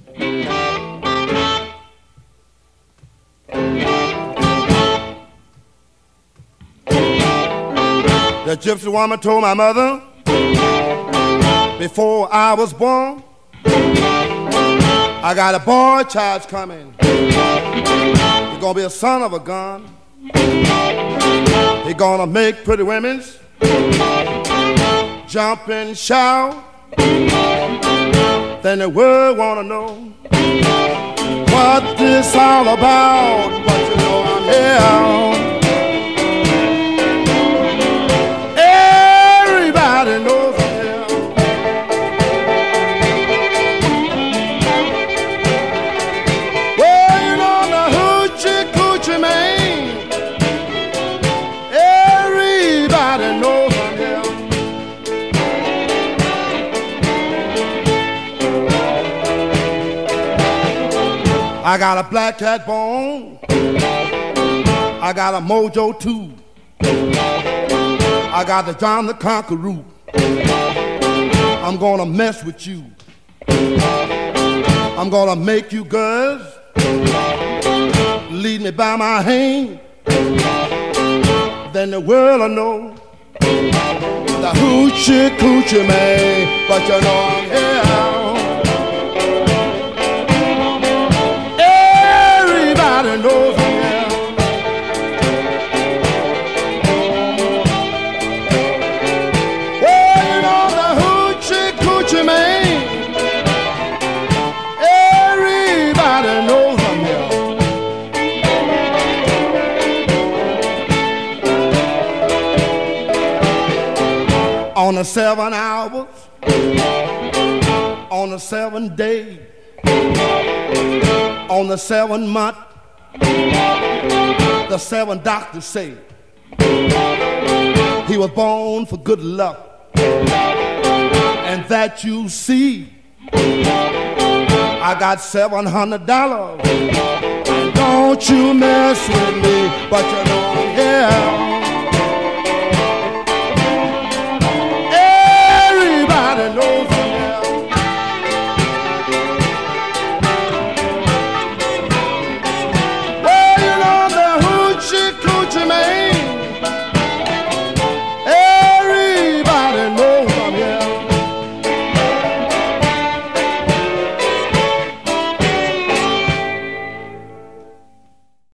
The gypsy woman told my mother before I was born, I got a boy child's coming. He's gonna be a son of a gun. He's gonna make pretty women's jump and shout. Then the world wanna know what this all about. But you know I'm here. Everybody knows I'm here. Well, you know the hoochie coochie man. Everybody knows I'm here. I got a black cat bone. I got a mojo too. I got the John the Conqueror. I'm gonna mess with you. I'm gonna make you girls lead me by my hand. Then the world will know the hoochie coochie man. But you know I'm here. Everybody knows I'm here. Well, you know the hoochie coochie man. Everybody knows I'm here. On the 7 hours, on the 7 days, on the 7 month, the 7 doctors say he was born for good luck, and that you see. I got $700, and don't you mess with me, but you know I'm here.